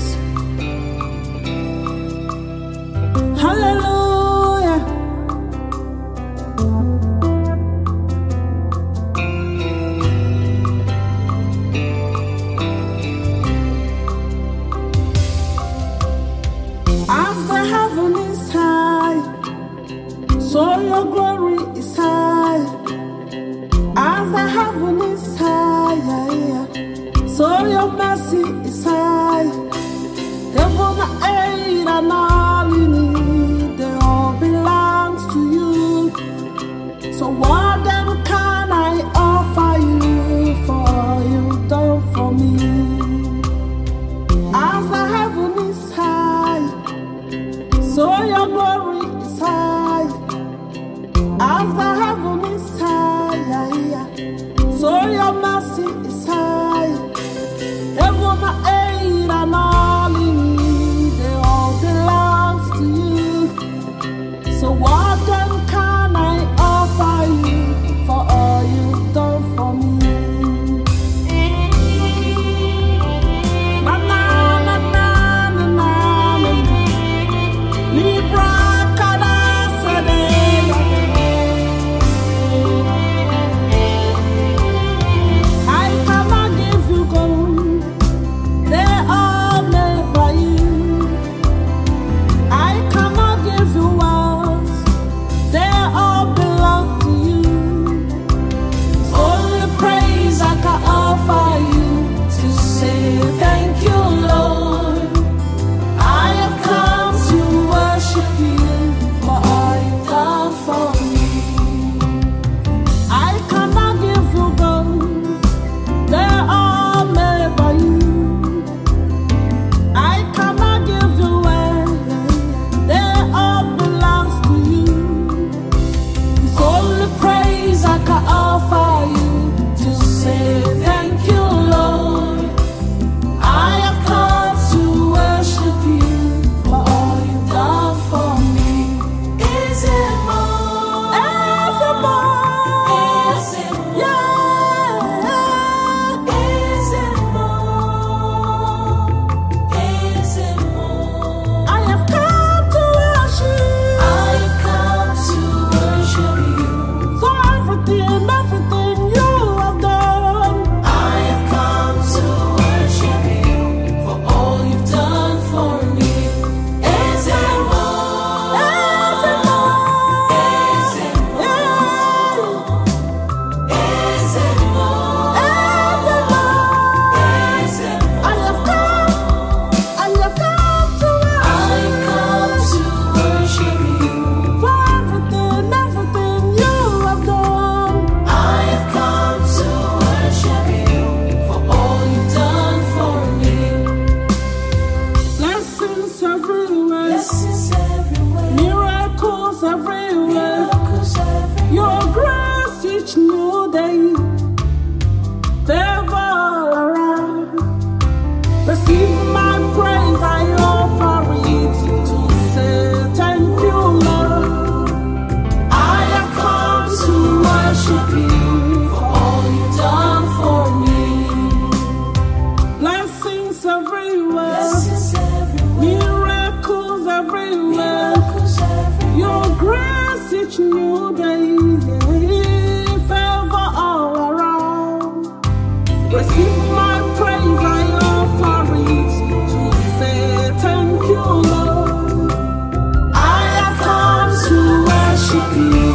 Jesus. Hallelujah. As the heaven is high, so your glory is high. As the heaven is high, so your mercy is high. Heaven and earth and all you need, they all belongs to you. So what then can I offer you for all you've done for me? As the heaven is high, so your glory is high. As the heaven is high, so your mercy is high. Heaven and earth and all in me, they all belongs to you. So what then can I offer you for all you've done for me? Na na na na na na na. Libra kada sede. I cannot give you gold, they are made by you. I cannot give you wealth, they all belong to you. Only praise I can offer you to say thank you, Lord. I have come to worship you for all you've done for me. I cannot give you gold, they are made by you. I cannot give you wealth, they all belongs to you. It's only praise I can offer you to say thank you, Lord. I have come to worship you for all you've done for me. Is it more? Is it more? Is it more? Yeah. Is it more? Is it more? I have come to worship. I have come to worship you for everything, everything you have done. I have come to worship you for all you've done for me. Is it more? Is it more? Is it more? Is it more? Is it more? Is it more? I have come to worship you for everything, everything you have done. I have come to worship you for all you've done for me. Blessings everywhere, blessings everywhere, miracles everywhere, miracles everywhere. Your grace each new day, favor all around. Receive my praise, I offer it to say thank you, Lord. I have come to worship you for all you've done for me. Blessings everywhere, blessings everywhere, miracles everywhere, miracles everywhere. Your grace each new day, favor all around. Receive my praise, I offer it to say thank you, Lord. I have come to worship you